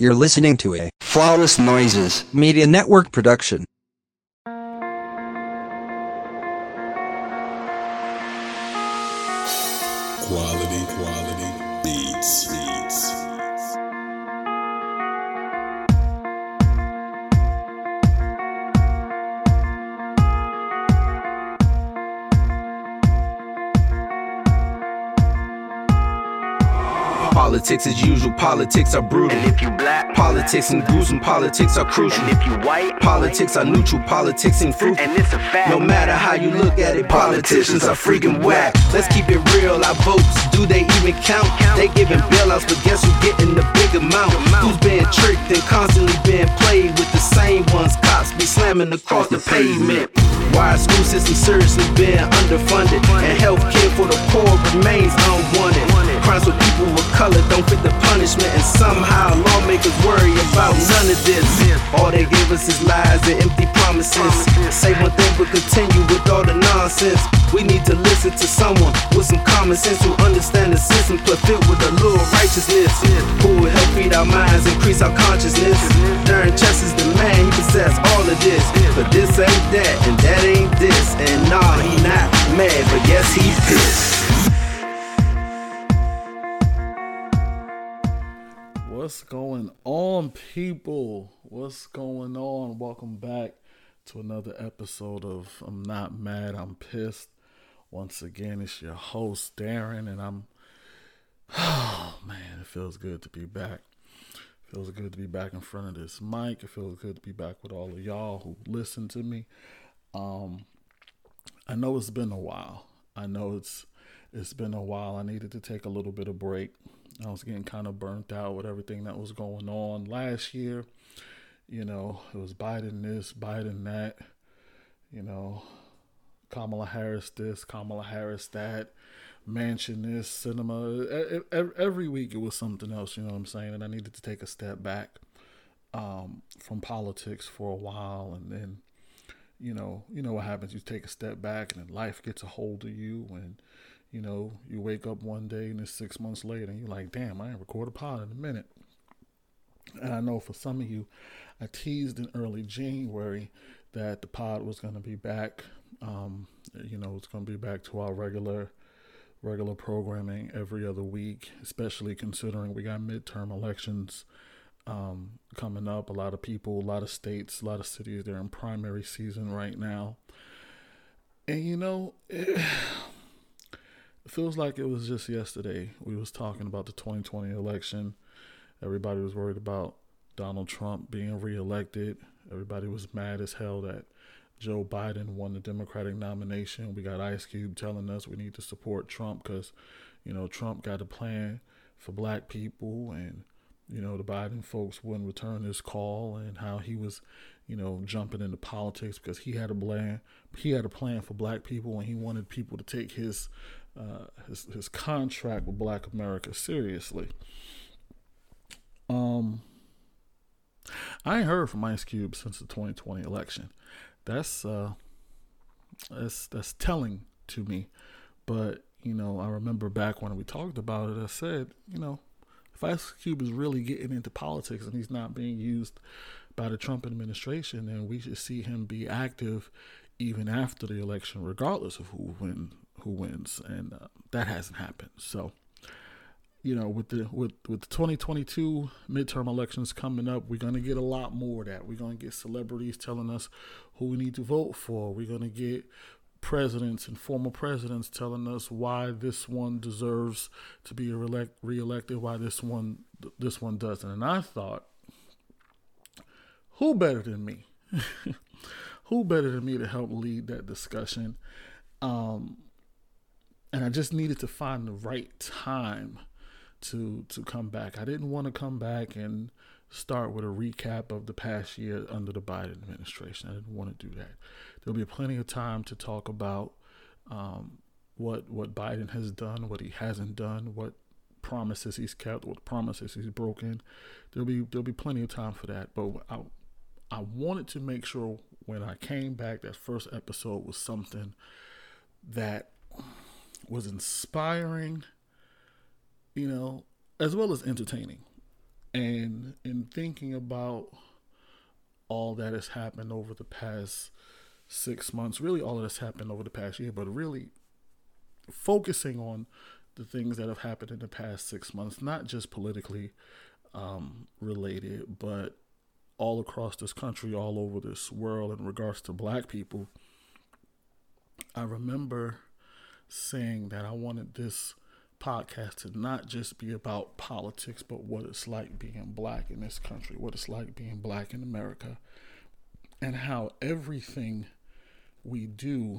You're listening to a Flawless Noises Media Network production. Quality beats. Politics as usual, politics are brutal. And if you black, Politics and gruesome, politics are crucial. and if you white, Politics are neutral, politics ain't fruitful. and it's a fact. No matter how you look at it, politicians are freaking whack. Let's keep it real, our votes, do they even count? They giving bailouts, but guess who's getting the big amount? Who's being tricked and constantly being played with the same ones? Cops be slamming across the pavement. Why our school system seriously being underfunded? And healthcare for the poor remains unwanted. Crimes with people with color don't fit the punishment, and somehow lawmakers worry about none of this. All they give us is lies and empty promises. Say one thing but continue with all the nonsense. We need to listen to someone with some common sense who understand the system, but filled with a little righteousness. Who will help feed our minds, increase our consciousness. Darren Chess is the man, he possess all of this. But this ain't that, and that ain't this. And nah, he not mad, but yes, he pissed. What's going on, people? What's going on? Welcome back to another episode of I'm Not Mad, I'm Pissed. Once again, it's your host, Darren, and oh man, it feels good to be back. It feels good to be back in front of this mic. It feels good to be back with all of y'all who listen to me. I know it's been a while. I know it's been a while. I needed to take a little bit of break. I was getting kind of burnt out with everything that was going on last year. You know, it was Biden this, Biden that. You know, Kamala Harris this, Kamala Harris that. Mansion this, cinema. Every week it was something else, you know what I'm saying? And I needed to take a step back from politics for a while. And then, you know what happens. You take a step back and then life gets a hold of you, and you know, you wake up one day and it's 6 months later and you're like, damn, I ain't recorded a pod in a minute. And I know for some of you, I teased in early January that the pod was going to be back. You know, it's going to be back to our regular programming every other week, especially considering we got midterm elections coming up. A lot of people, a lot of states, a lot of cities, they're in primary season right now. And, you know, it feels like it was just yesterday we was talking about the 2020 election. Everybody was worried about Donald Trump being reelected. Everybody was mad as hell that Joe Biden won the Democratic nomination. We got Ice Cube telling us we need to support Trump because, you know, Trump got a plan for black people, and, you know, the Biden folks wouldn't return his call, and how he was, you know, jumping into politics because he had a plan for black people, and he wanted people to take his contract with Black America seriously. I ain't heard from Ice Cube since the 2020 election. That's telling to me. But, you know, I remember back when we talked about it, I said, you know, if Ice Cube is really getting into politics and he's not being used by the Trump administration, then we should see him be active even after the election, regardless of who wins. And that hasn't happened. So, you know, with the 2022 midterm elections coming up, we're going to get a lot more of that. We're going to get celebrities telling us who we need to vote for. We're going to get presidents and former presidents telling us why this one deserves to be reelected, why this one doesn't. And I thought, who better than me? Who better than me to help lead that discussion? And I just needed to find the right time to come back. I didn't want to come back and start with a recap of the past year under the Biden administration. I didn't want to do that. There'll be plenty of time to talk about what Biden has done, what he hasn't done, what promises he's kept, what promises he's broken. There'll be plenty of time for that. But I wanted to make sure when I came back, that first episode was something that was inspiring, you know, as well as entertaining. And in thinking about all that has happened over the past 6 months, really all of this happened over the past year, but really focusing on the things that have happened in the past 6 months, not just politically related, but all across this country, all over this world in regards to black people. I remember saying that I wanted this podcast to not just be about politics, but what it's like being black in this country, what it's like being black in America, and how everything we do,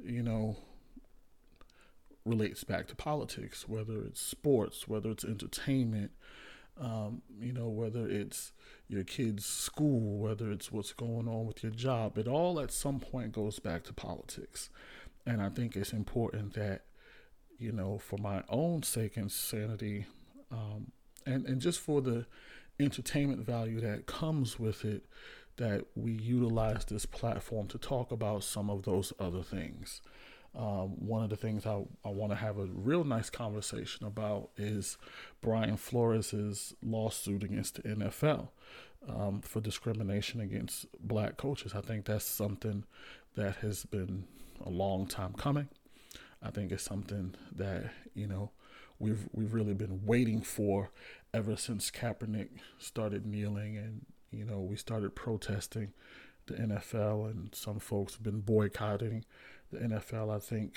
relates back to politics, whether it's sports, whether it's entertainment, whether it's your kid's school, whether it's what's going on with your job. It all at some point goes back to politics. And I think it's important that, for my own sake and sanity, and just for the entertainment value that comes with it, that we utilize this platform to talk about some of those other things. One of the things I want to have a real nice conversation about is Brian Flores' lawsuit against the NFL for discrimination against black coaches. I think that's something that has been a long time coming. I think it's something that, we've really been waiting for ever since Kaepernick started kneeling and, we started protesting the NFL, and some folks have been boycotting the NFL. I think,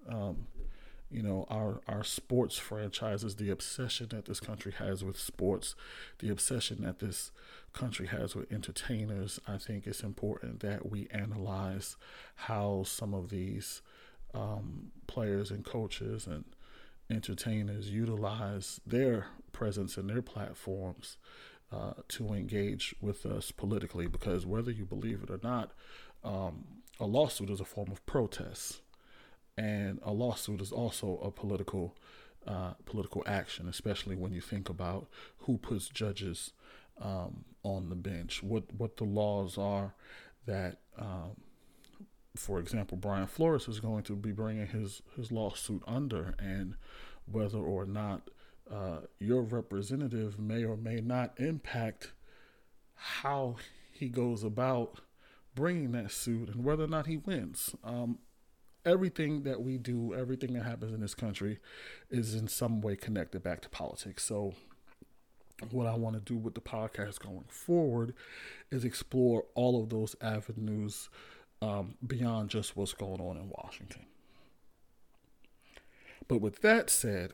our sports franchises, the obsession that this country has with sports, the obsession that this country has with entertainers, I think it's important that we analyze how some of these players and coaches and entertainers utilize their presence and their platforms to engage with us politically, because whether you believe it or not, a lawsuit is a form of protest, and a lawsuit is also a political action, especially when you think about who puts judges on the bench, what the laws are that, for example, Brian Flores is going to be bringing his lawsuit under, and whether or not your representative may or may not impact how he goes about bringing that suit and whether or not he wins. Everything that we do, everything that happens in this country is in some way connected back to politics. So what I want to do with the podcast going forward is explore all of those avenues beyond just what's going on in Washington. But with that said,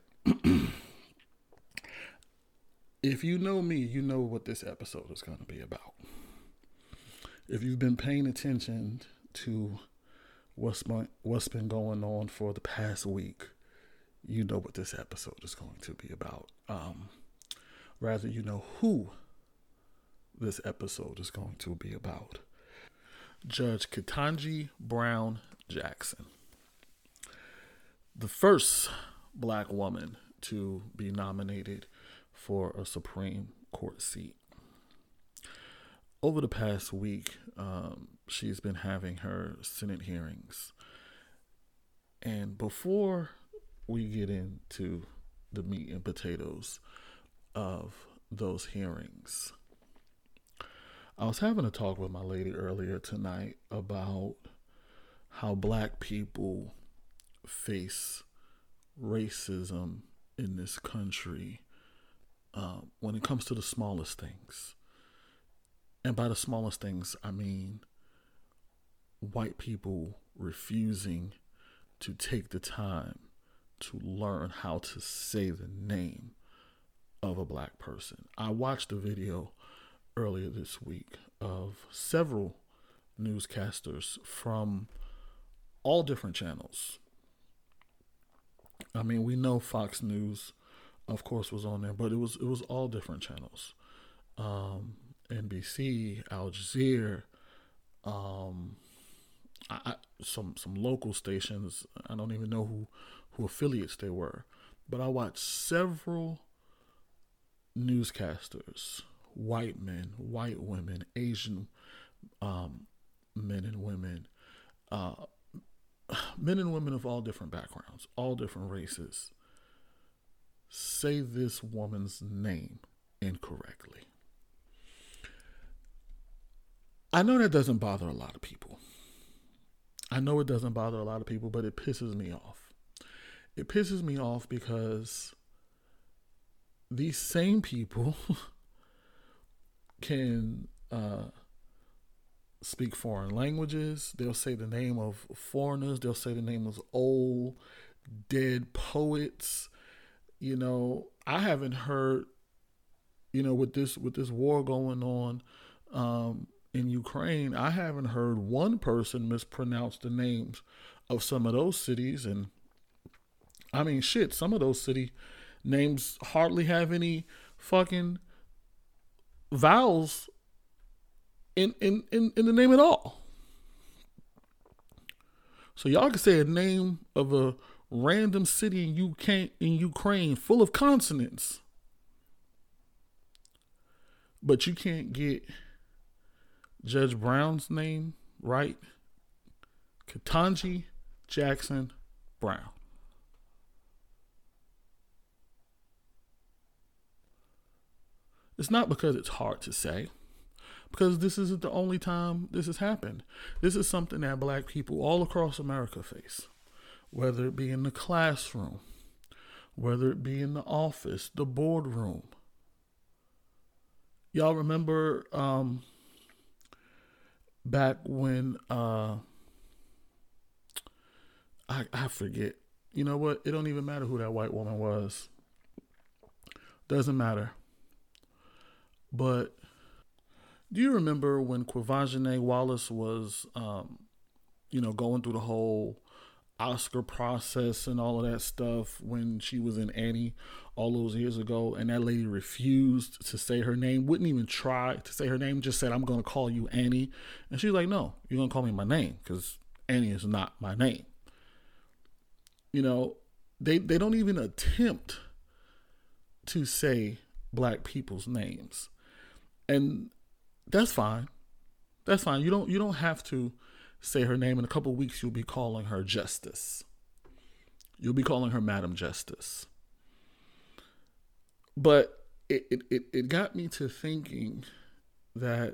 if you know me, you know what this episode is going to be about. If you've been paying attention to what's been going on for the past week, you know what this episode is going to be about. Rather, you know who this episode is going to be about. Judge Ketanji Brown Jackson, the first black woman to be nominated for a Supreme Court seat. Over the past week, she's been having her Senate hearings. And before we get into the meat and potatoes of those hearings, I was having a talk with my lady earlier tonight about how black people face racism in this country when it comes to the smallest things. And by the smallest things, I mean white people refusing to take the time to learn how to say the name of a black person. I watched a video earlier this week of several newscasters from all different channels. I mean, we know Fox News, of course, was on there, but it was all different channels. NBC, Al Jazeera, some local stations. I don't even know who affiliates they were, but I watched several newscasters, white men, white women, Asian men and women, men and women of all different backgrounds, all different races, say this woman's name incorrectly. I know that doesn't bother a lot of people. I know it doesn't bother a lot of people, but it pisses me off. It pisses me off because these same people can speak foreign languages. They'll say the name of foreigners. They'll say the name of old, dead poets. You know, I haven't heard, you know, with this war going on in Ukraine, I haven't heard one person mispronounce the names of some of those cities. And I mean, shit, some of those city names hardly have any fucking vowels in the name at all. So y'all can say a name of a random city in Ukraine full of consonants, but you can't get Judge Brown's name right. Ketanji Jackson Brown. It's not because it's hard to say, because this isn't the only time this has happened. This is something that black people all across America face, whether it be in the classroom, whether it be in the office, the boardroom. Y'all remember back when I forget. You know what? It don't even matter who that white woman was. Doesn't matter. But do you remember when Quvenzhané Wallis was, going through the whole Oscar process and all of that stuff when she was in Annie all those years ago, and that lady refused to say her name, wouldn't even try to say her name, just said, "I'm going to call you Annie." And she's like, "No, you're going to call me my name because Annie is not my name." You know, they don't even attempt to say black people's names. And that's fine. That's fine. You don't have to say her name. In a couple of weeks, you'll be calling her Justice. You'll be calling her Madam Justice. But it got me to thinking that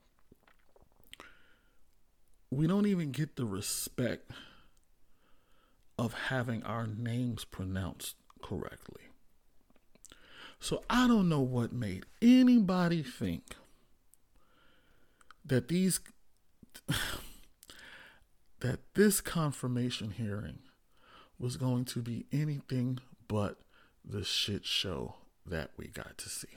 we don't even get the respect of having our names pronounced correctly. So I don't know what made anybody think that this confirmation hearing was going to be anything but the shit show that we got to see.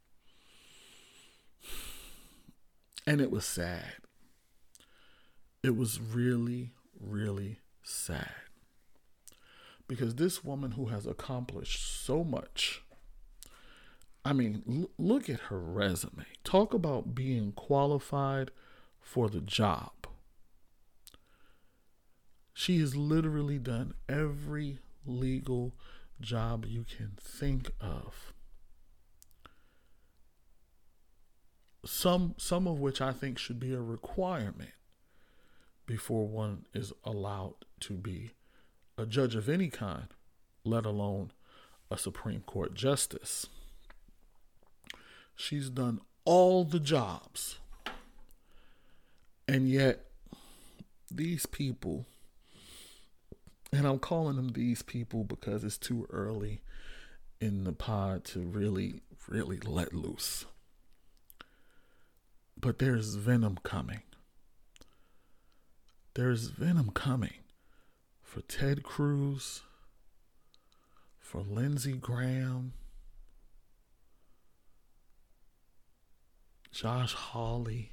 And it was sad. It was really, really sad. Because this woman who has accomplished so much, I mean, look at her resume. Talk about being qualified for the job. She has literally done every legal job you can think of. Some of which I think should be a requirement before one is allowed to be a judge of any kind, let alone a Supreme Court justice. She's done all the jobs. And yet, these people, and I'm calling them these people because it's too early in the pod to really, really let loose. But there's venom coming. There's venom coming for Ted Cruz, for Lindsey Graham, Josh Hawley.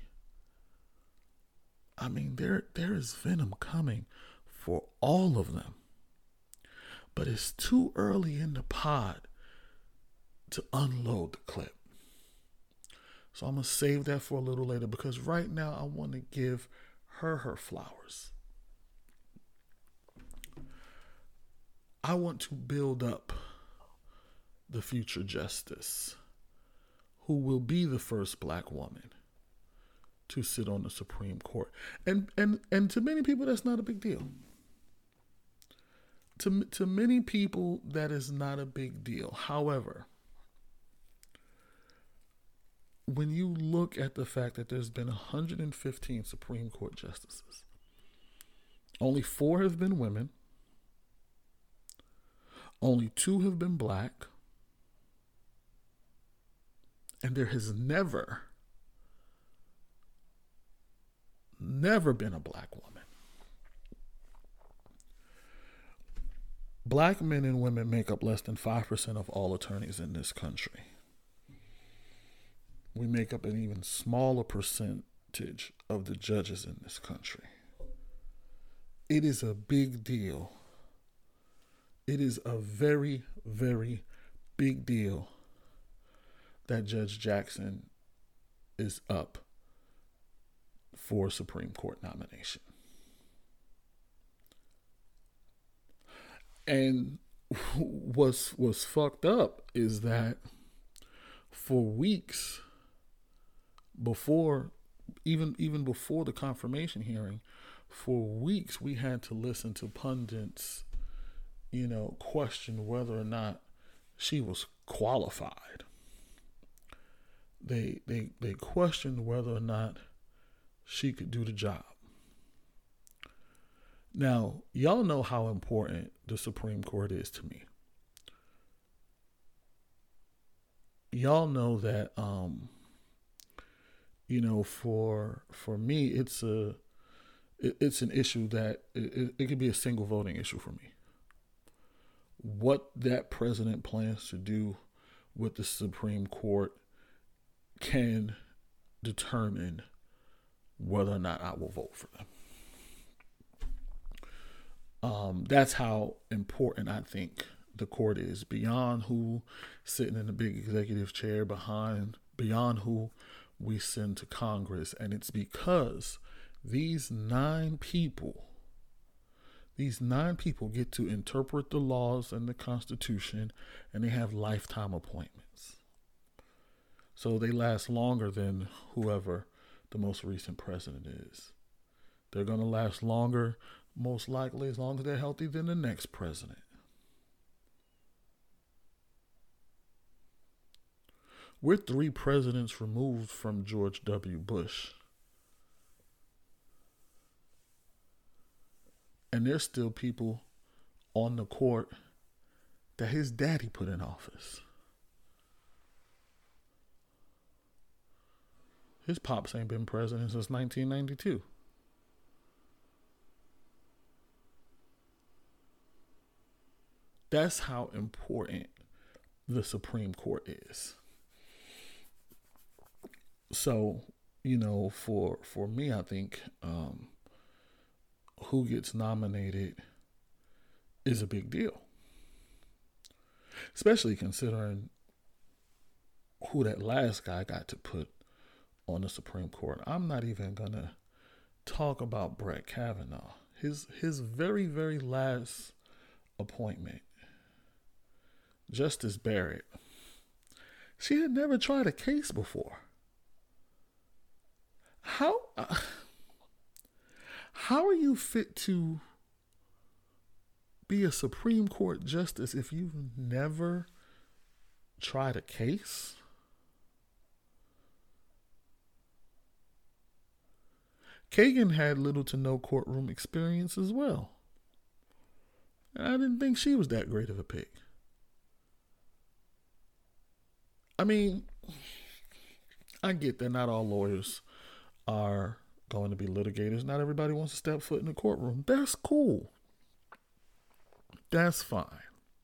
I mean, there is venom coming for all of them. But it's too early in the pod to unload the clip. So I'm going to save that for a little later because right now I want to give her flowers. I want to build up the future justice who will be the first black woman to sit on the Supreme Court. And to many people, that's not a big deal. To many people, that is not a big deal. However, when you look at the fact that there's been 115 Supreme Court justices, only 4 have been women, only 2 have been black, and there has never been a black woman. Black men and women make up less than 5% of all attorneys in this country. We make up an even smaller percentage of the judges in this country. It is a big deal. It is a very, very big deal that Judge Jackson is up for Supreme Court nomination. And what's fucked up is that for weeks before, even before the confirmation hearing, for weeks we had to listen to pundits, question whether or not she was qualified. They questioned whether or not she could do the job. Now, y'all know how important the Supreme Court is to me. Y'all know that, for me, it's an issue that it could be a single voting issue for me. What that president plans to do with the Supreme Court can determine whether or not I will vote for them. That's how important I think the court is, beyond who sitting in the big executive chair, beyond who we send to Congress. And it's because these 9 people get to interpret the laws and the Constitution, and they have lifetime appointments. So they last longer than whoever the most recent president is. They're going to last longer, most likely, as long as they're healthy, than the next president. We're 3 presidents removed from George W. Bush. And there's still people on the court that his daddy put in office. His pops ain't been president since 1992. That's how important the Supreme Court is. So, for me, I think who gets nominated is a big deal. Especially considering who that last guy got to put on the Supreme Court. I'm not even going to talk about Brett Kavanaugh. His very, very last appointment, Justice Barrett, she had never tried a case before. How are you fit to be a Supreme Court justice if you've never tried a case? Kagan had little to no courtroom experience as well. And I didn't think she was that great of a pick. I mean, I get that not all lawyers are going to be litigators. Not everybody wants to step foot in the courtroom. That's cool. That's fine.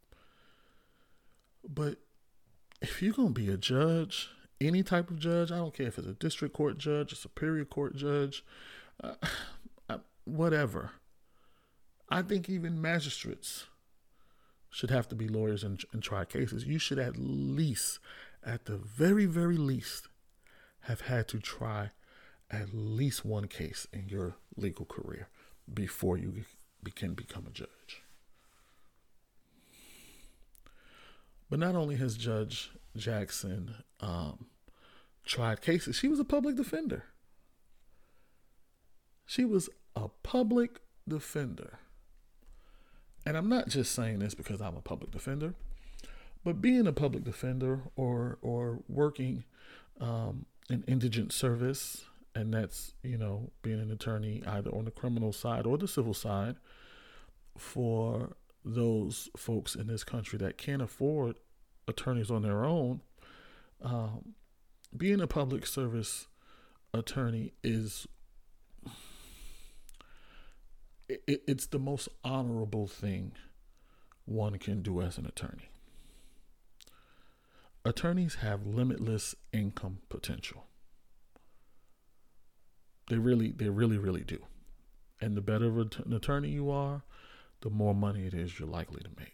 But if you're going to be a judge, any type of judge, I don't care if it's a district court judge, a superior court judge, whatever. I think even magistrates should have to be lawyers and try cases. You should at least, at the very, very least, have had to try at least one case in your legal career before you can become a judge. But not only has Judge Jackson tried cases, she was a public defender. She was a public defender. And I'm not just saying this because I'm a public defender, but being a public defender or working an indigent service, and that's, being an attorney either on the criminal side or the civil side for those folks in this country that can't afford attorneys on their own. Being a public service attorney is it's the most honorable thing one can do as an attorney. Attorneys have limitless income potential. They really do. And the better an attorney you are, the more money it is you're likely to make.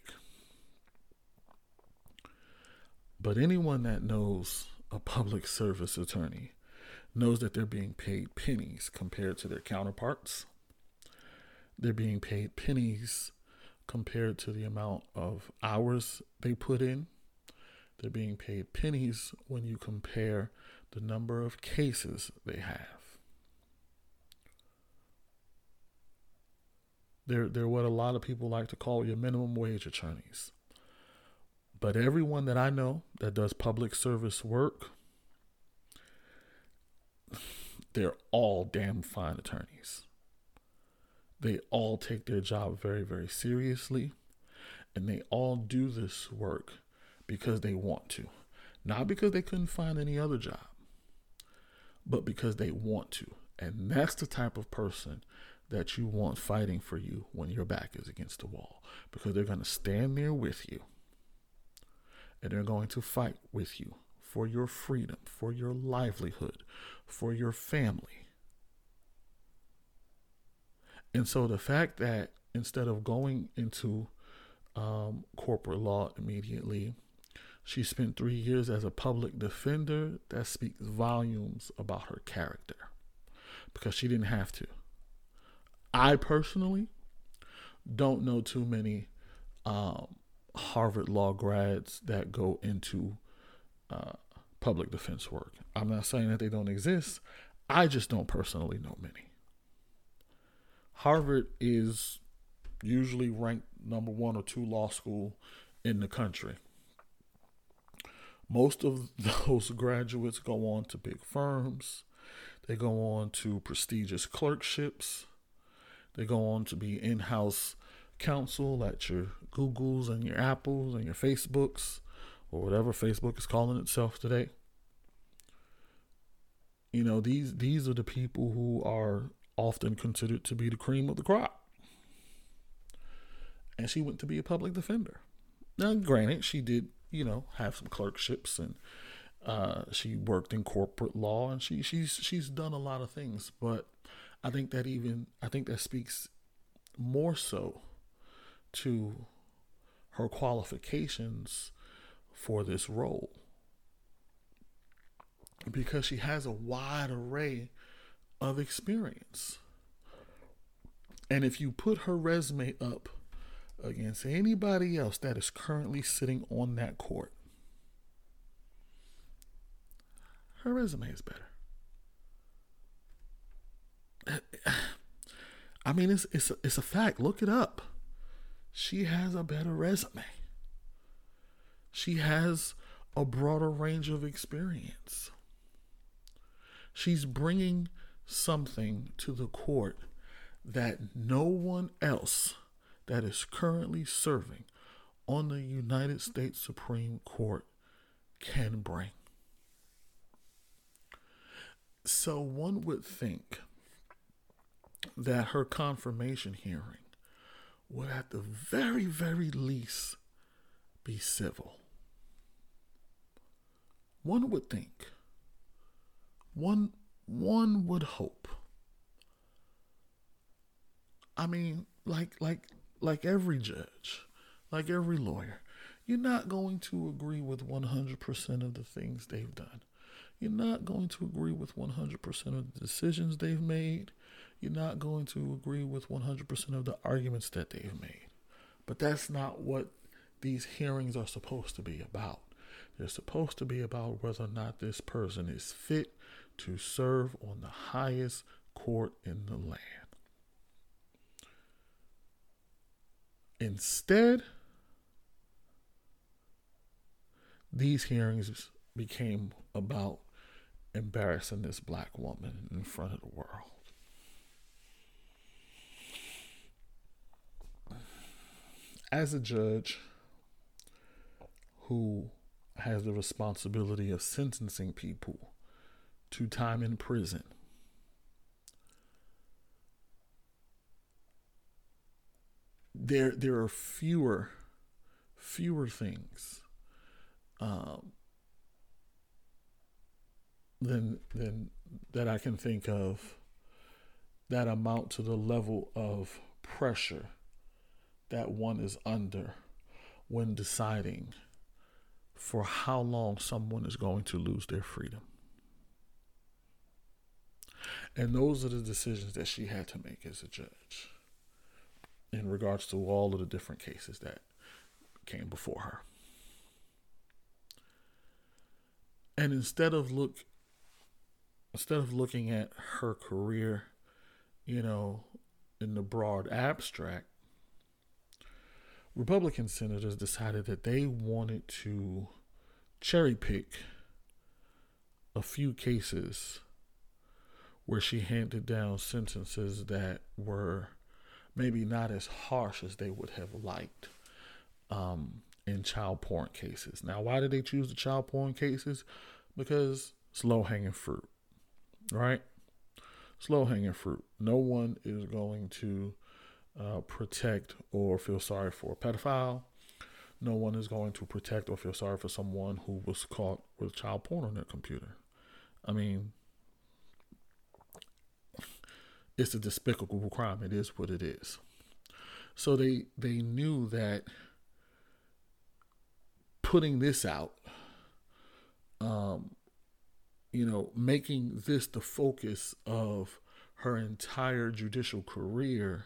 But anyone that knows a public service attorney knows that they're being paid pennies compared to their counterparts. They're being paid pennies compared to the amount of hours they put in. They're being paid pennies when you compare the number of cases they have. They're what a lot of people like to call your minimum wage attorneys. But everyone that I know that does public service work, they're all damn fine attorneys. They all take their job very, very seriously, and they all do this work because they want to. Not because they couldn't find any other job, but because they want to. And that's the type of person that you want fighting for you when your back is against the wall, because they're going to stand there with you, and they're going to fight with you for your freedom, for your livelihood, for your family. And so the fact that instead of going into corporate law immediately, she spent 3 years as a public defender, that speaks volumes about her character, because she didn't have to. I personally don't know too many Harvard law grads that go into public defense work. I'm not saying that they don't exist. I just don't personally know many. Harvard is usually ranked number 1 or 2 law school in the country. Most of those graduates go on to big firms. They go on to prestigious clerkships. They go on to be in-house counsel at your Googles and your Apples and your Facebooks, or whatever Facebook is calling itself today. These are the people who are often considered to be the cream of the crop. And she went to be a public defender. Now, granted, she did, have some clerkships, and she worked in corporate law, and she's done a lot of things. But I think that speaks more so to her qualifications for this role, because she has a wide array of experience. And if you put her resume up against anybody else that is currently sitting on that court, her resume is better. I mean, it's a fact. Look it up. She has a better resume. She has a broader range of experience. She's bringing something to the court that no one else that is currently serving on the United States Supreme Court can bring. So one would think that her confirmation hearing would at the very, very least be civil. One would think. One would hope. I mean, like every judge, like every lawyer, you're not going to agree with 100% of the things they've done. You're not going to agree with 100% of the decisions they've made. You're not going to agree with 100% of the arguments that they've made. But that's not what these hearings are supposed to be about. They're supposed to be about whether or not this person is fit to serve on the highest court in the land. Instead, these hearings became about embarrassing this black woman in front of the world. As a judge who has the responsibility of sentencing people to time in prison, there are fewer things than that I can think of that amount to the level of pressure that one is under when deciding for how long someone is going to lose their freedom. And those are the decisions that she had to make as a judge in regards to all of the different cases that came before her. And instead of looking at her career, in the broad abstract, Republican senators decided that they wanted to cherry pick a few cases where she handed down sentences that were maybe not as harsh as they would have liked in child porn cases. Now, why did they choose the child porn cases? Because it's low-hanging fruit, right? It's low-hanging fruit. No one is going to protect or feel sorry for a pedophile. No one is going to protect or feel sorry for someone who was caught with child porn on their computer. I mean, it's a despicable crime. It is what it is. So they knew that putting this out, making this the focus of her entire judicial career,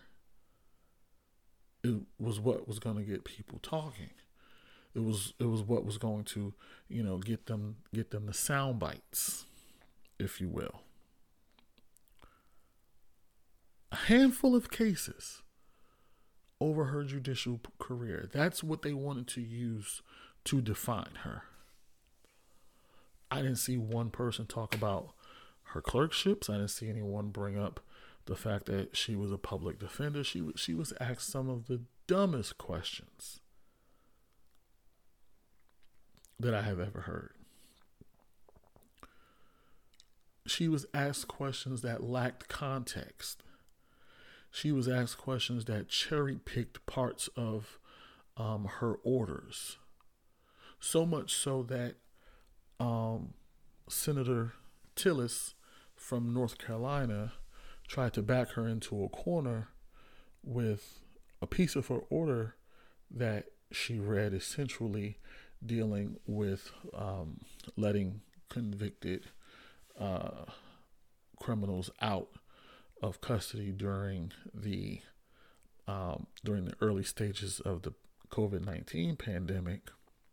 it was what was going to get people talking. It was what was going to, get them the sound bites, if you will. A handful of cases over her judicial career. That's what they wanted to use to define her. I didn't see one person talk about her clerkships. I didn't see anyone bring up the fact that she was a public defender. She was asked some of the dumbest questions that I have ever heard. She was asked questions that lacked context. She was asked questions that cherry-picked parts of her orders. So much so that Senator Tillis from North Carolina tried to back her into a corner with a piece of her order that she read, essentially dealing with letting convicted criminals out of custody during the early stages of the COVID-19 pandemic.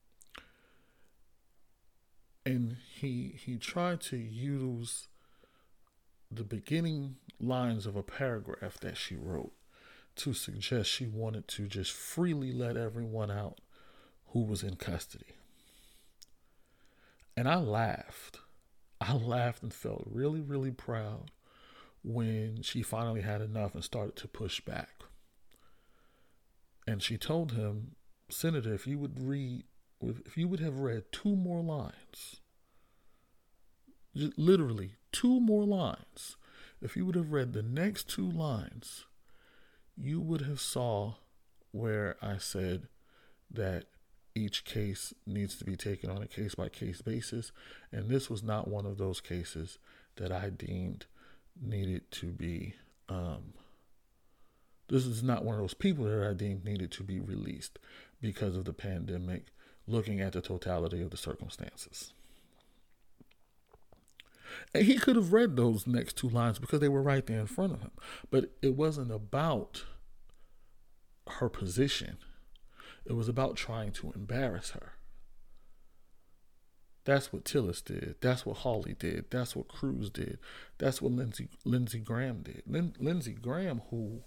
And he tried to use the beginning lines of a paragraph that she wrote to suggest she wanted to just freely let everyone out who was in custody. And I laughed. And felt really, really proud when she finally had enough and started to push back. And she told him, Senator, if you would have read 2 more lines, literally 2 more lines, if you would have read the next 2 lines, you would have saw where I said that each case needs to be taken on a case-by-case basis. And this was not one of those cases that I deemed needed to be, this is not one of those people that I deemed needed to be released because of the pandemic, looking at the totality of the circumstances. And he could have read those next 2 lines because they were right there in front of him. But it wasn't about her position. It was about trying to embarrass her. That's what Tillis did. That's what Hawley did. That's what Cruz did. That's what Lindsey Graham did. Lindsey Graham, who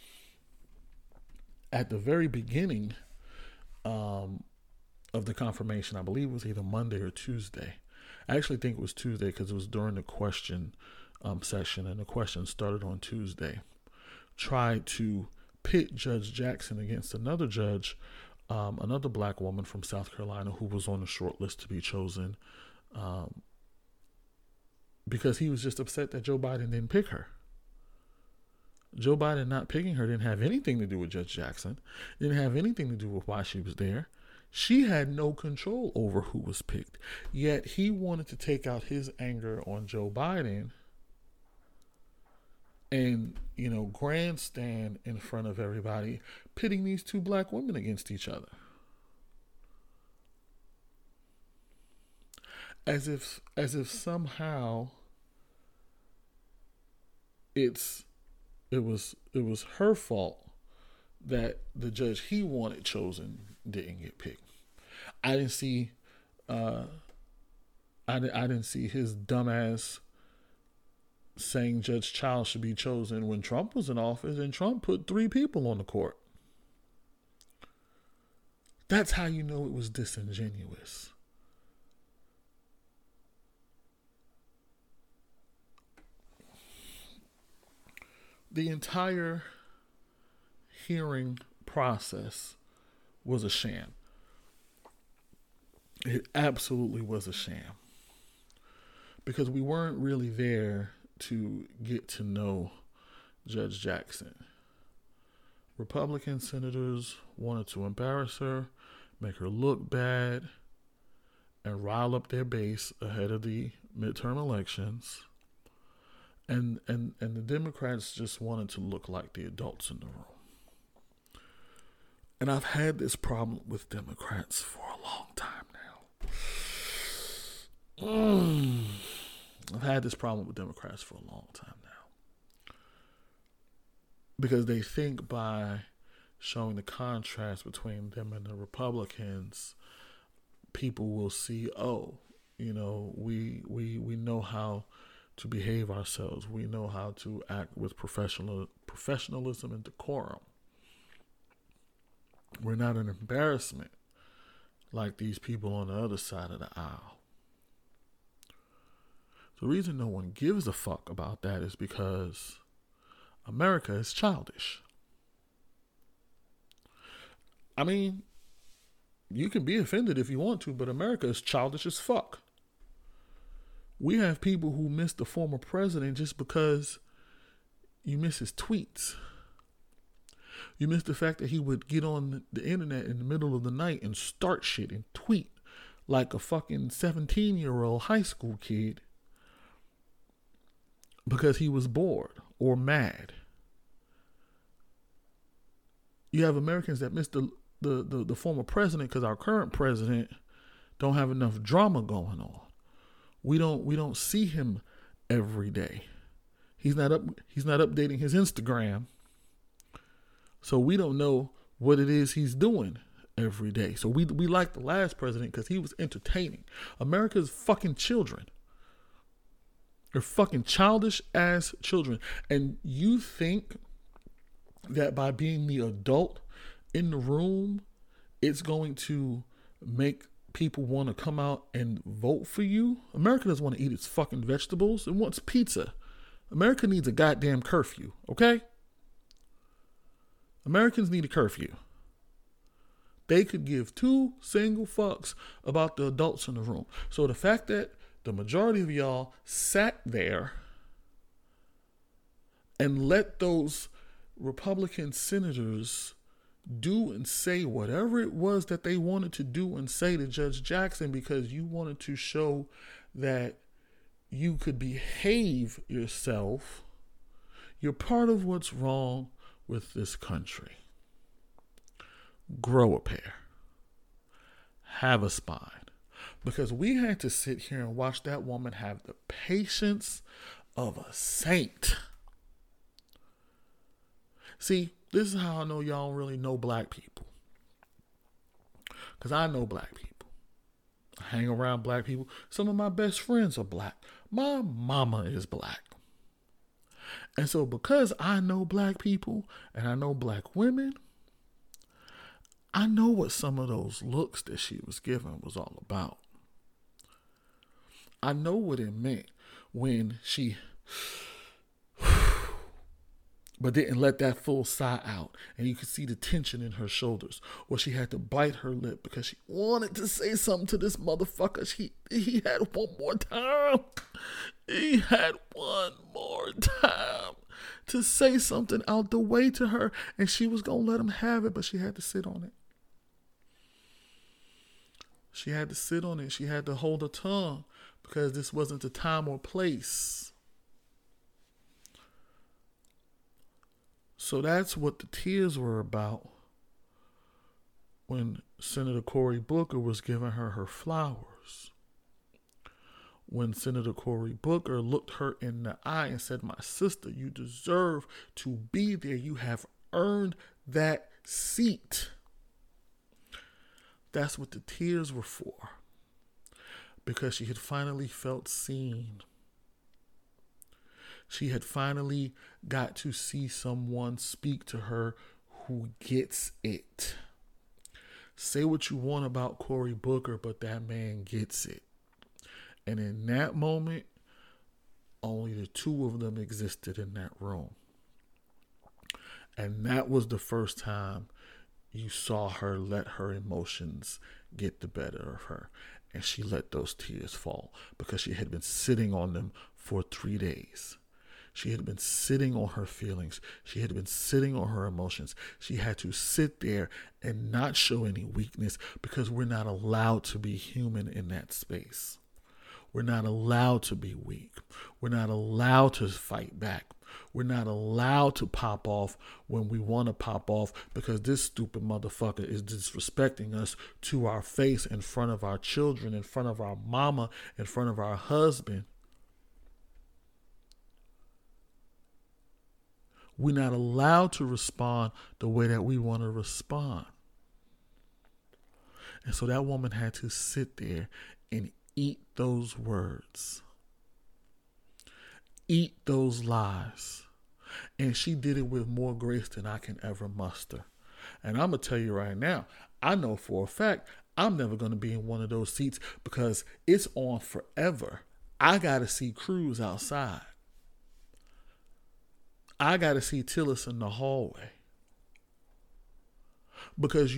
at the very beginning of the confirmation, I believe it was either Monday or Tuesday, I actually think it was Tuesday because it was during the question session, and the question started on Tuesday. Tried to pit Judge Jackson against another judge, another black woman from South Carolina who was on the short list to be chosen, because he was just upset that Joe Biden didn't pick her. Joe Biden not picking her didn't have anything to do with Judge Jackson. Didn't have anything to do with why she was there. She had no control over who was picked. Yet he wanted to take out his anger on Joe Biden and, grandstand in front of everybody, pitting these two black women against each other. As if somehow it was her fault that the judge he wanted chosen didn't get picked. I didn't see I didn't see his dumbass saying Judge Childs should be chosen when Trump was in office, and Trump put 3 people on the court. That's how you know it was disingenuous. The entire hearing process was a sham. It absolutely was a sham. Because we weren't really there to get to know Judge Jackson. Republican senators wanted to embarrass her, make her look bad, and rile up their base ahead of the midterm elections. And the Democrats just wanted to look like the adults in the room. And I've had this problem with Democrats for a long time now. I've had this problem with Democrats for a long time now. Because they think by showing the contrast between them and the Republicans, people will see, we know how to behave ourselves. We know how to act with professionalism and decorum. We're not an embarrassment like these people on the other side of the aisle. The reason no one gives a fuck about that is because America is childish. I mean, you can be offended if you want to, but America is childish as fuck. We have people who miss the former president just because you miss his tweets. You miss the fact that he would get on the internet in the middle of the night and start shit and tweet like a fucking 17-year-old high school kid because he was bored or mad. You have Americans that miss the former president because our current president don't have enough drama going on. We don't see him every day. He's not updating his Instagram. So we don't know what it is he's doing every day. So we like the last president because he was entertaining. America's fucking children. They're fucking childish ass children. And you think that by being the adult in the room, it's going to make people want to come out and vote for you? America doesn't want to eat its fucking vegetables. It wants pizza. America needs a goddamn curfew, okay? Americans need a curfew. They could give 2 single fucks about the adults in the room. So the fact that the majority of y'all sat there and let those Republican senators do and say whatever it was that they wanted to do and say to Judge Jackson because you wanted to show that you could behave yourself, you're part of what's wrong with this country. Grow a pair. Have a spine. Because we had to sit here and watch that woman have the patience of a saint. See, this is how I know y'all don't really know black people. Because I know black people. I hang around black people. Some of my best friends are black. My mama is black. And so because I know black people and I know black women, I know what some of those looks that she was giving was all about. I know what it meant when she but didn't let that full sigh out. And you could see the tension in her shoulders. Or she had to bite her lip because she wanted to say something to this motherfucker. He had one more time. He had one more time to say something out the way to her. And she was going to let him have it, but she had to sit on it. She had to sit on it. She had to hold her tongue because this wasn't the time or place. So that's what the tears were about when Senator Cory Booker was giving her her flowers. When Senator Cory Booker looked her in the eye and said, "My sister, you deserve to be there. You have earned that seat." That's what the tears were for. Because she had finally felt seen. She had finally got to see someone speak to her who gets it. Say what you want about Cory Booker, but that man gets it. And in that moment, only the two of them existed in that room. And that was the first time you saw her let her emotions get the better of her. And she let those tears fall because she had been sitting on them for 3 days. She had been sitting on her feelings. She had been sitting on her emotions. She had to sit there and not show any weakness because we're not allowed to be human in that space. We're not allowed to be weak. We're not allowed to fight back. We're not allowed to pop off when we want to pop off because this stupid motherfucker is disrespecting us to our face in front of our children, in front of our mama, in front of our husband. We're not allowed to respond the way that we want to respond. And so that woman had to sit there and eat those words. Eat those lies. And she did it with more grace than I can ever muster. And I'm going to tell you right now, I know for a fact I'm never going to be in one of those seats because it's on forever. I got to see Cruz outside. I got to see Tillis in the hallway. Because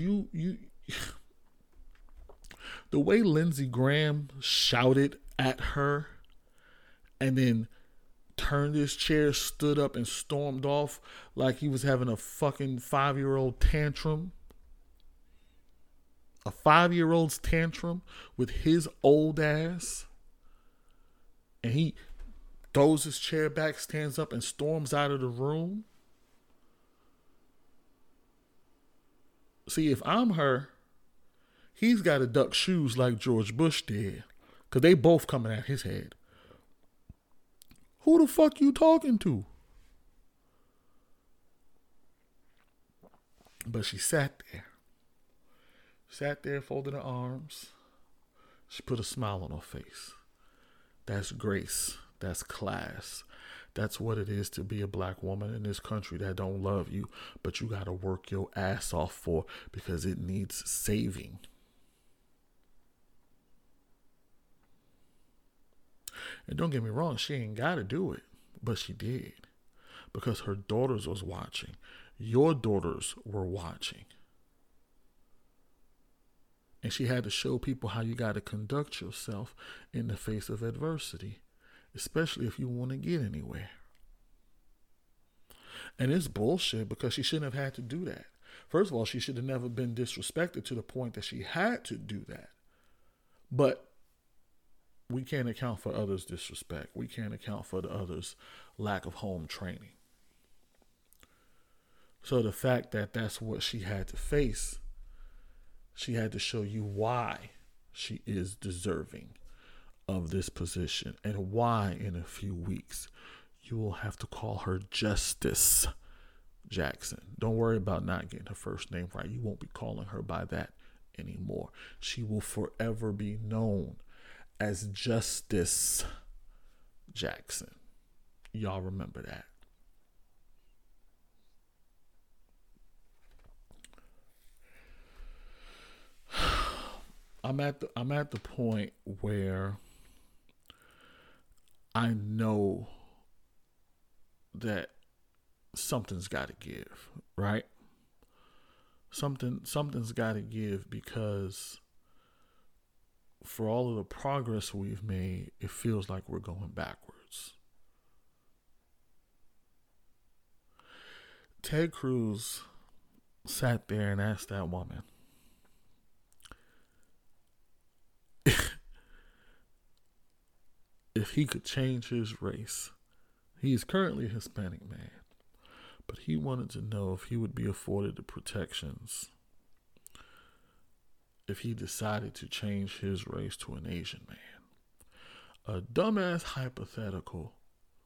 the way Lindsey Graham shouted at her and then turned his chair, stood up and stormed off like he was having a fucking 5-year-old tantrum. A 5-year-old's tantrum with his old ass. And he throws his chair back, stands up, and storms out of the room. See, if I'm her, he's got to duck shoes like George Bush did. Because they both coming at his head. Who the fuck you talking to? But she sat there. Sat there, folded her arms. She put a smile on her face. That's grace. That's class. That's what it is to be a black woman in this country that don't love you, but you got to work your ass off for because it needs saving. And don't get me wrong, she ain't got to do it, but she did because her daughters was watching. Your daughters were watching. And she had to show people how you got to conduct yourself in the face of adversity. Especially if you want to get anywhere. And it's bullshit because she shouldn't have had to do that. First of all, she should have never been disrespected to the point that she had to do that. But we can't account for others' disrespect. We can't account for the others' lack of home training. So the fact that that's what she had to face, she had to show you why she is deserving of this position and why in a few weeks you will have to call her Justice Jackson. Don't worry about not getting her first name right. You won't be calling her by that anymore. She will forever be known as Justice Jackson. Y'all remember that. I'm at the point where I know that something's got to give, right? Something's got to give, because for all of the progress we've made, it feels like we're going backwards. Ted Cruz sat there and asked that woman, if he could change his race. He is currently a Hispanic man, but he wanted to know if he would be afforded the protections if he decided to change his race to an Asian man. A dumbass hypothetical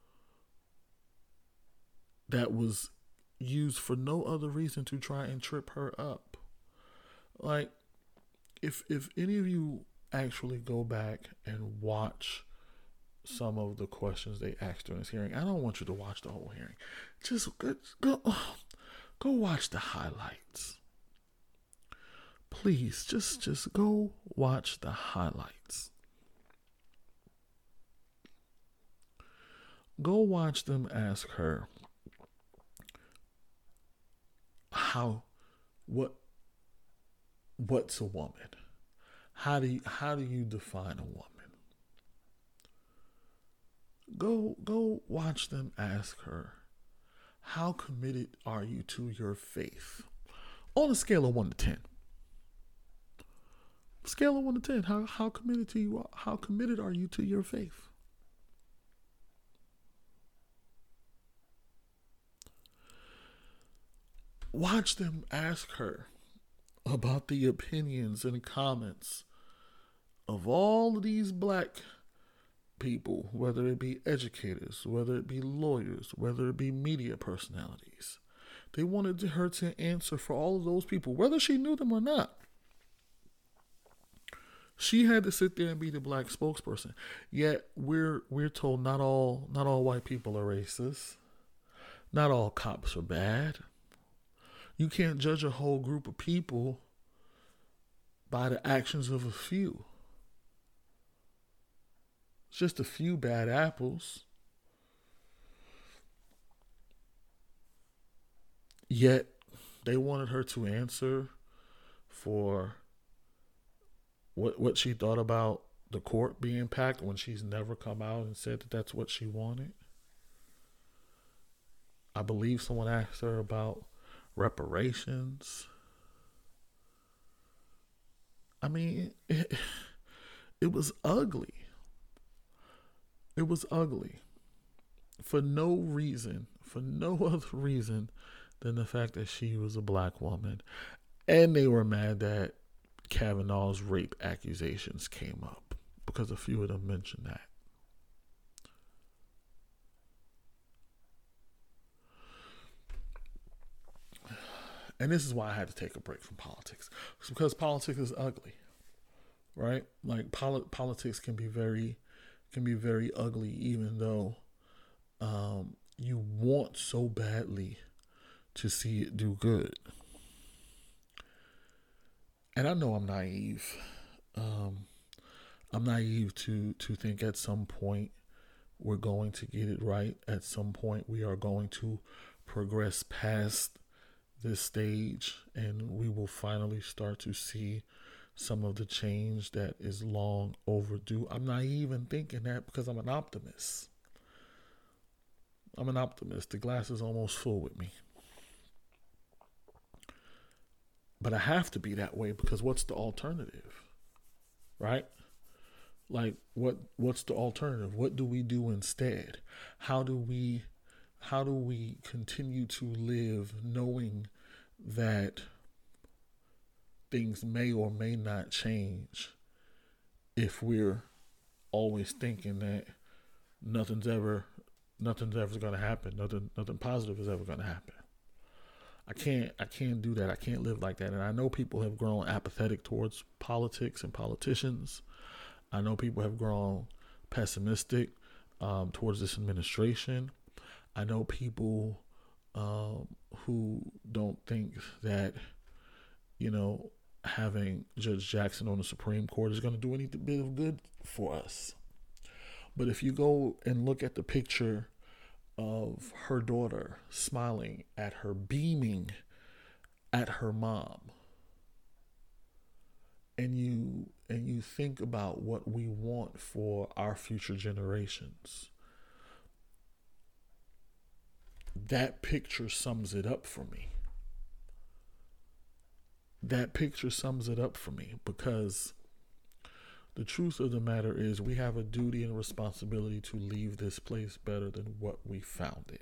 that was used for no other reason to try and trip her up. Like, if any of you actually go back and watch some of the questions they asked during this hearing, I don't want you to watch the whole hearing. Just go watch the highlights. Please, just go watch the highlights. Go watch them ask her what's a woman? How do you define a woman? Go watch them ask her, how committed are you to your faith? On a scale of 1 to 10. Scale of 1 to 10. How committed are you to your faith? Watch them ask her about the opinions and comments of all of these black people, whether it be educators, whether it be lawyers, whether it be media personalities. They wanted her to answer for all of those people, whether she knew them or not. She had to sit there and be the black spokesperson. Yet we're told not all white people are racist. Not all cops are bad. You can't judge a whole group of people by the actions of a few. It's just a few bad apples. Yet they wanted her to answer for what she thought about the court being packed when she's never come out and said that that's what she wanted. I believe someone asked her about reparations. I mean, it was ugly. It was ugly. For no other reason than the fact that she was a black woman. And they were mad that Kavanaugh's rape accusations came up, because a few of them mentioned that. And this is why I had to take a break from politics. It's because politics is ugly, right? Like politics can be very ugly, even though you want so badly to see it do good. And I know I'm naive. I'm naive to think at some point we're going to get it right. At some point we are going to progress past this stage and we will finally start to see some of the change that is long overdue. I'm naive in thinking that because I'm an optimist. The glass is almost full with me. But I have to be that way because what's the alternative? Right? Like what's the alternative? What do we do instead? How do we continue to live knowing that things may or may not change if we're always thinking that nothing's ever going to happen, nothing positive is ever going to happen? I can't do that. I can't live like that. And I know people have grown apathetic towards politics and politicians. I know people have grown pessimistic towards this administration. I know people who don't think that, having Judge Jackson on the Supreme Court is going to do any bit of good for us. But if you go and look at the picture of her daughter smiling at her, beaming at her mom, and you think about what we want for our future generations, that picture sums it up for me. That picture sums it up for me, because the truth of the matter is we have a duty and responsibility to leave this place better than what we found it.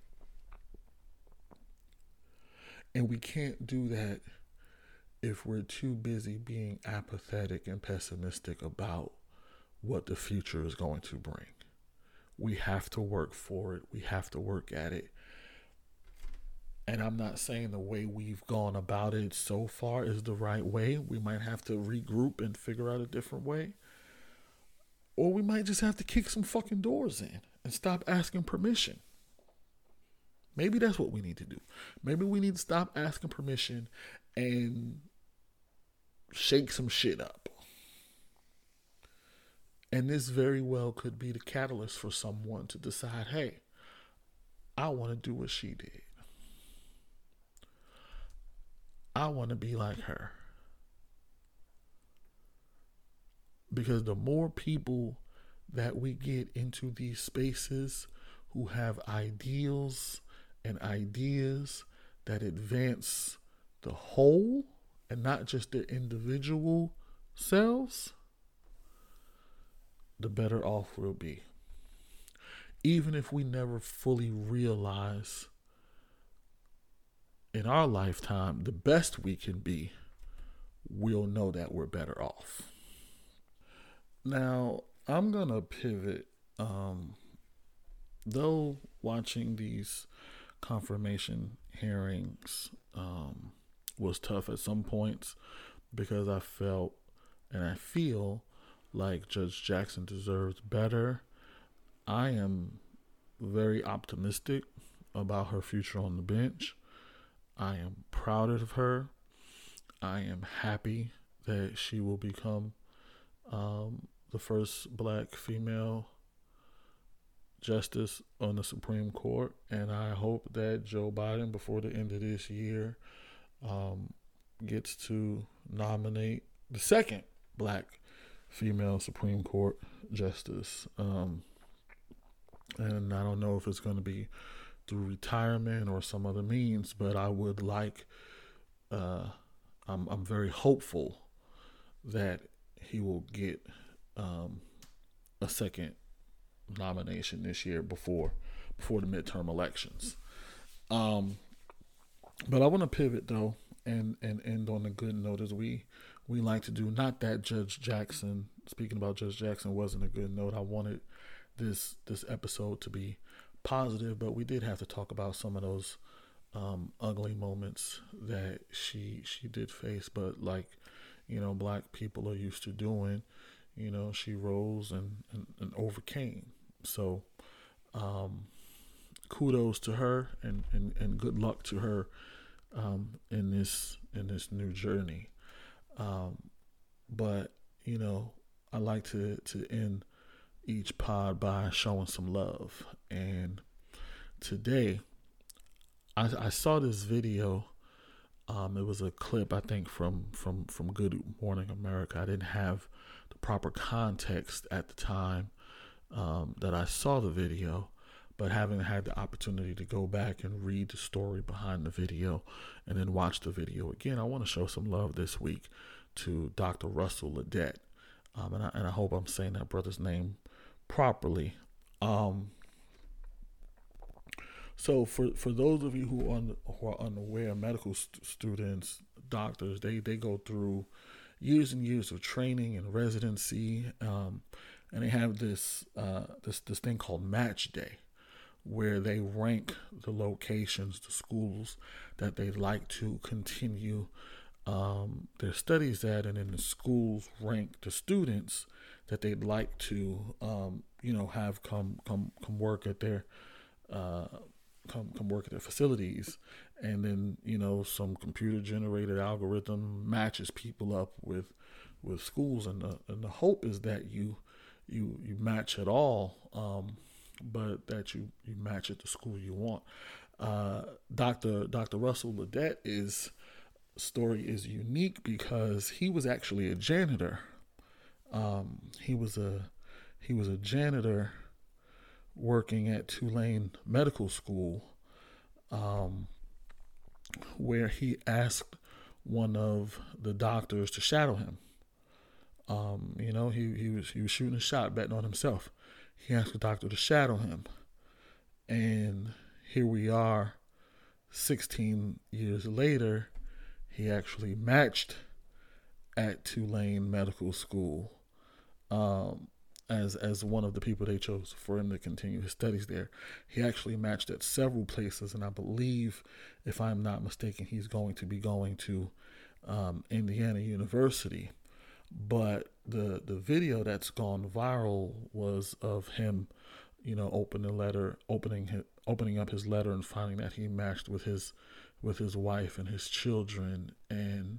And we can't do that if we're too busy being apathetic and pessimistic about what the future is going to bring. We have to work for it. We have to work at it. And I'm not saying the way we've gone about it so far is the right way. We might have to regroup and figure out a different way. Or we might just have to kick some fucking doors in and stop asking permission. Maybe that's what we need to do. Maybe we need to stop asking permission and shake some shit up. And this very well could be the catalyst for someone to decide, hey, I want to do what she did. I want to be like her. Because the more people that we get into these spaces who have ideals and ideas that advance the whole and not just their individual selves, the better off we'll be. Even if we never fully realize in our lifetime the best we can be, we'll know that we're better off. Now, I'm going to pivot. Though watching these confirmation hearings was tough at some points, because I felt and I feel like Judge Jackson deserves better, I am very optimistic about her future on the bench. I am proud of her. I am happy that she will become the first black female justice on the Supreme Court. And I hope that Joe Biden, before the end of this year, gets to nominate the second black female Supreme Court justice. And I don't know if it's going to be through retirement or some other means, but I would like, I'm very hopeful that he will get a second nomination this year before the midterm elections. But I want to pivot though and end on a good note, as we like to do. Not that Judge Jackson, speaking about Judge Jackson, wasn't a good note. I wanted this episode to be positive, but we did have to talk about some of those ugly moments that she did face. But like, black people are used to doing, she rose and overcame. So kudos to her and good luck to her in this new journey. But I like to end each pod by showing some love. And today I saw this video. It was a clip, I think, from Good Morning America. I didn't have the proper context at the time that I saw the video, but having had the opportunity to go back and read the story behind the video and then watch the video again, I want to show some love this week to Dr. Russell Ledet. And I hope I'm saying that brother's name properly. So for those of you who are unaware, medical students, doctors, they go through years and years of training and residency, and they have this thing called Match Day, where they rank the locations, the schools that they'd like to continue their studies at, and then the schools rank the students that they'd like to have come work at their come work at their facilities. And then some computer generated algorithm matches people up with schools, and the hope is that you you match at all, but that you match at the school you want. Dr. Russell Ledette's story is unique because he was actually a janitor. He was a janitor working at Tulane Medical School, where he asked one of the doctors to shadow him. He was shooting a shot, betting on himself. He asked the doctor to shadow him, and here we are, 16 years later. He actually matched at Tulane Medical School as one of the people they chose for him to continue his studies there. He actually matched at several places, and I believe, if I'm not mistaken, he's going to be going to Indiana University. But the video that's gone viral was of him, opening up his letter and finding that he matched with his wife and his children, and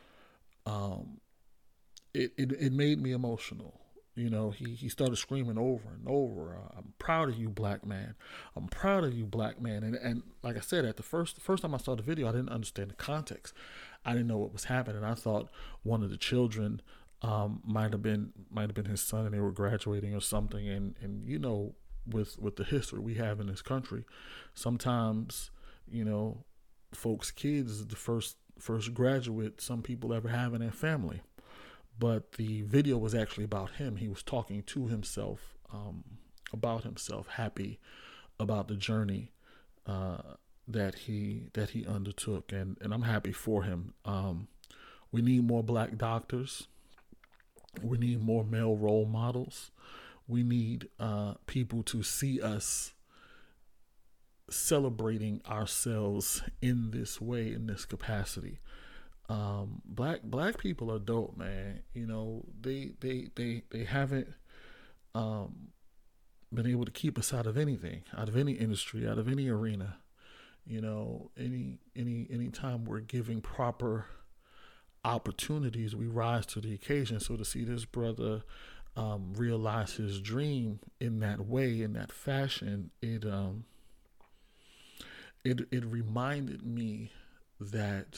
it made me emotional. He started screaming over and over, "I'm proud of you, black man. I'm proud of you, black man." And like I said, at the first time I saw the video, I didn't understand the context. I didn't know what was happening. I thought one of the children might have been his son, and they were graduating or something. And with the history we have in this country, sometimes folks' kids is the first graduate some people ever have in their family. But the video was actually about him. He was talking to himself, about himself, happy about the journey that he undertook, and I'm happy for him. We need more black doctors. We need more male role models. We need people to see us celebrating ourselves in this way, in this capacity. Black people are dope, man. They haven't been able to keep us out of anything, out of any industry, out of any arena. Any time we're giving proper opportunities, we rise to the occasion. So to see this brother realize his dream in that way, in that fashion, it reminded me that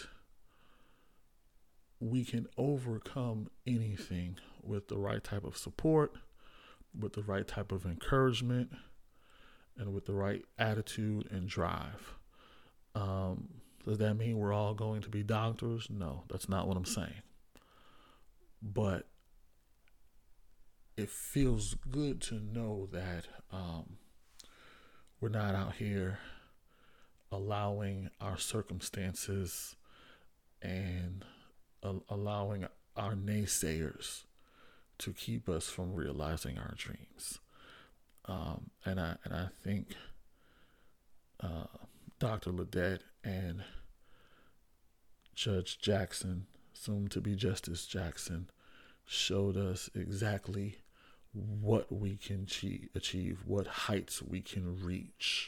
we can overcome anything with the right type of support, with the right type of encouragement, and with the right attitude and drive. Does that mean we're all going to be doctors? No, that's not what I'm saying. But it feels good to know that we're not out here allowing our circumstances and allowing our naysayers to keep us from realizing our dreams. And I think Dr. Ledette and Judge Jackson, soon to be Justice Jackson, showed us exactly what we can achieve, what heights we can reach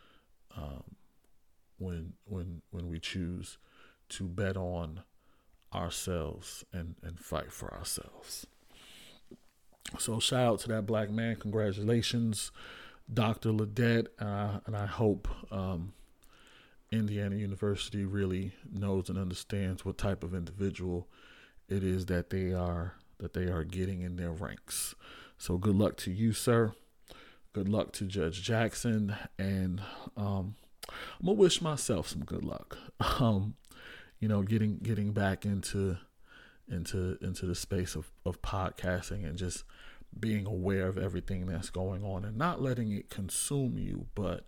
when we choose to bet on ourselves and fight for ourselves. So shout out to that black man. Congratulations, Dr. Ledette. And I hope Indiana University really knows and understands what type of individual it is that they are getting in their ranks. So good luck to you, sir. Good luck to Judge Jackson, and I'm gonna wish myself some good luck. Getting back into the space of podcasting and just being aware of everything that's going on and not letting it consume you, but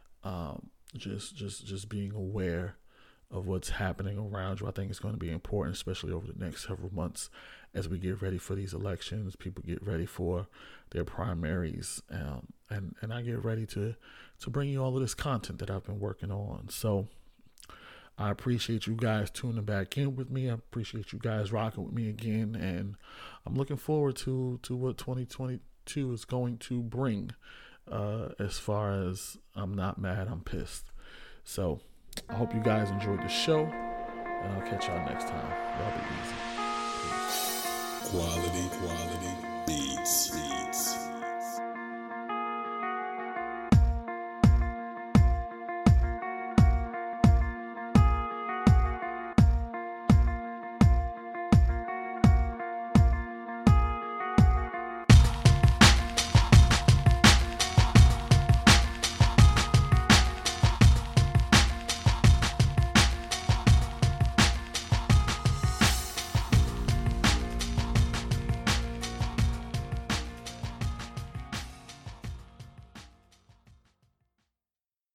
just being aware of what's happening around you. I think it's going to be important, especially over the next several months as we get ready for these elections. People get ready for their primaries, and I get ready to bring you all of this content that I've been working on. So I appreciate you guys tuning back in with me. I appreciate you guys rocking with me again, and I'm looking forward to what 2022 is going to bring. As far as I'm not mad, I'm pissed. So I hope you guys enjoyed the show, and I'll catch y'all next time. Y'all be easy. Peace. Quality. Beats.